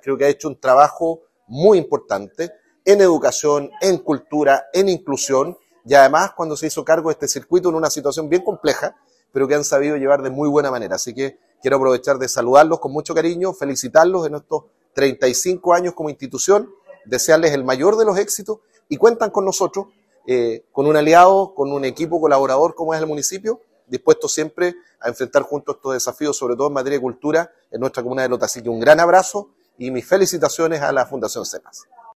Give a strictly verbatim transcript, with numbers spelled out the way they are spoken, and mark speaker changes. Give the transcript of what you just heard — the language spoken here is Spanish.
Speaker 1: creo que ha hecho un trabajo muy importante en educación, en cultura, en inclusión, y además cuando se hizo cargo de este circuito en una situación bien compleja, pero que han sabido llevar de muy buena manera. Así que quiero aprovechar de saludarlos con mucho cariño, felicitarlos en estos treinta y cinco años como institución, desearles el mayor de los éxitos y cuentan con nosotros, eh, con un aliado, con un equipo colaborador como es el municipio, dispuesto siempre a enfrentar juntos estos desafíos, sobre todo en materia de cultura, en nuestra comuna de Lota. Así que un gran abrazo y mis felicitaciones a la Fundación CEPAS.